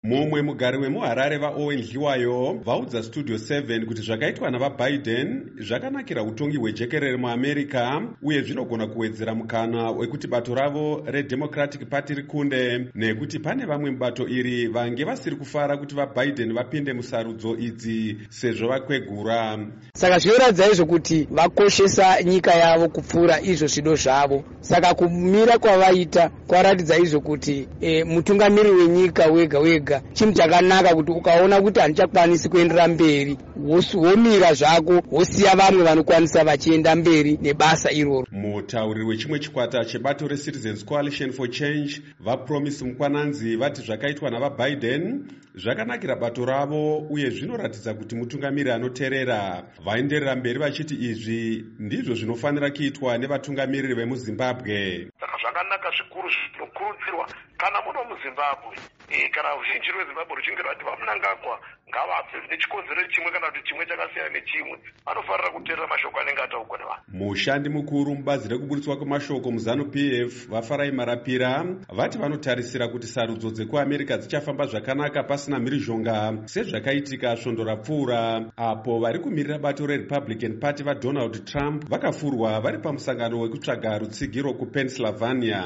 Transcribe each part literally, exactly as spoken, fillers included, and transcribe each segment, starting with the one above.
Mumwe mugari wemuHarare vaOwen Dliwayo vaudza Studio seven kuti zvakaitwa navaBiden zvakanakira utongi hwejekerere muAmerica uye zvinogona kuwedzera mukana wekuti bato ravo reDemocratic Party rikunde, nekuti pane vamwe mubato iri vange vasiri kufara kuti vaBiden vapinde musarudzo idzi sezvo vakwegura. Saka zvinoratidza izvo kuti vakoshesa nyika yavo kupfuura izvo zvido zvavo. Saka kumira kwavaita kwaratidza izvo kuti e, mutungamiri wenyika wega wega chinhu chakanaka kuti ukaona kuti handichakwanisi kuendera mberi womira zvako wosiya vamwe vanokwanisa vachienda mberi nebasa iroro. Mutauriri wechimwe chikwata chebato reCitizens Coalition for Change vaPromise Mukwananzi vati zvakaitwa navaBiden zvakanakira bato ravo uye zvinoratidza kuti mutungamiri anoteerera. Vaenderera mberi vachiti izvi ndizvo zvinofanira kuitwa nevatungamiriri vemuZimbabwe. Zvakanaka zvikuru zvinokurudzirwa kana muno muZimbabwe kana ruzhinji rweZimbabwe ruchinge rwati vamunangagwa ngavafe nechikonzero chimwe kana kuti chimwe chakasiyana nechimwe, vanofanira kuteerera mashoko anenge ataurwa nevanhu. Mushandi mukuru mubazi rekuburitswa kwemashoko muZanu-P F vaFarai Marapira vati vanotarisira kuti sarudzo dzekuAmerica dzichafamba zvakanaka pasina mhirizhonga sezvakaitika svondo rapfuura apo vari kumirira bato reRepublican Party vaDonald Trump vakafurwa vari pamusangano wekutsvaga rutsigiro kuPennsylvania.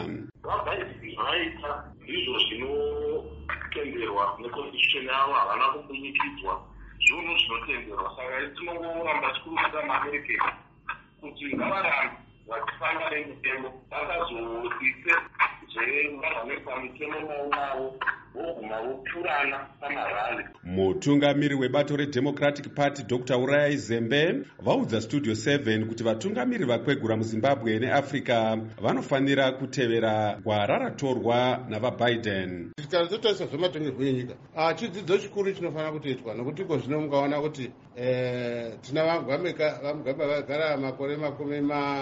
Zvavaita ndizvo zvinotenderwa neconstitution yavo, havana kubunyikidzwa zvinhu zvinotenderwa. Saka tinongoramba tichikurudzira maAmerican kuti ngavarambe vachifamba nemutemo, vakazoise zvevanoisa mitemo maunavo voguma vopfurana pamarali. Mutungamiri webato reDemocratic Party Doctor Urayai Zembe vaudza Studio seven kuti vatungamiri vakwegura muZimbabwe neAfrica vanofanira kutevera gwara ratorwa navaBiden. Tikazotarisa zvematongerwo enyika, chidzidzo chikuru chinofanira kutoitwa nokuti iko zvino mungaona kuti tina vamugamba vagara makore makumi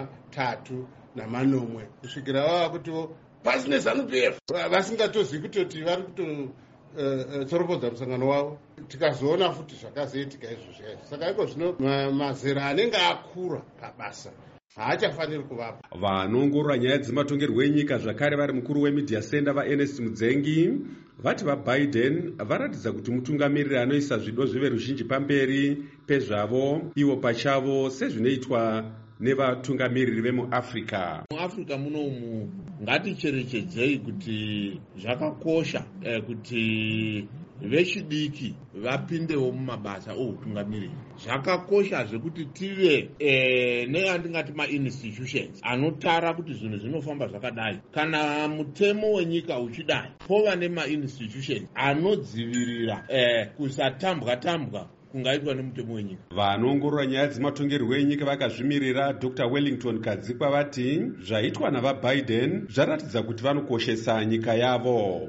matatu namanomwe kusvikira vava kutiwo pasi neZanu-P F vasingatozivi kutoti vari kutotoropodza musangano wavo. Tikazoona futi zvakazoitika izvozvo. Saka iko zvino mazera anenge akura pabasa haachafaniri kuvapo. Vanoongorora nyaya dzematongerwo enyika zvakare vari mukuru wemedia center vaErnest Mudzengi vati vaBiden varatidza kuti mutungamiriri anoisa zvido zveveruzhinji pamberi pezvavo ivo pachavo sezvinoitwa nevatungamiriri vemuAfrica. MuAfrica munomu ngaticherechedzei kuti zvakakosha eh, kuti vechidiki vapindewo mumabasa outungamiriri. Zvakakosha zvekuti tive eh, neandingati ma-institutions anotara kuti zvinhu zvinofamba zvakadai. Kana mutemo wenyika uchidai, pova nema-institutions anodzivirira eh, kusatambwa tambwa kungaitwa nemutemo wenyika. Vanoongorora nyaya dzematongerwo enyika vakazvimirira Doctor Wellington Kadzikwa vati zvaitwa navaBiden zvaratidza kuti vanokoshesa nyika yavo.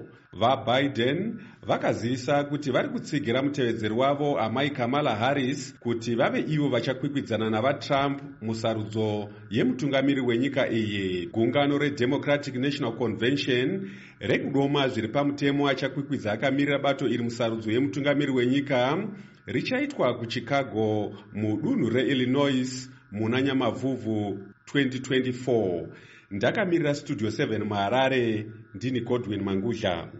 VaBiden vakazivisa kuti vari kutsigira mutevedzeri wavo amai Kamala Harris kuti vave ivo vachakwikwidzana navaTrump musarudzo yemutungamiri wenyika iyi. Gungano reDemocratic National Convention rekudoma zviri pamutemo achakwikwidza akamirira bato iri musarudzo yemutungamiri wenyika richaitwa kuChicago mudunhu reIllinois muna Nyamavhuvhu twenty twenty-four. Ndakamirira Studio seven muHarare ndini Godwin Mangudla.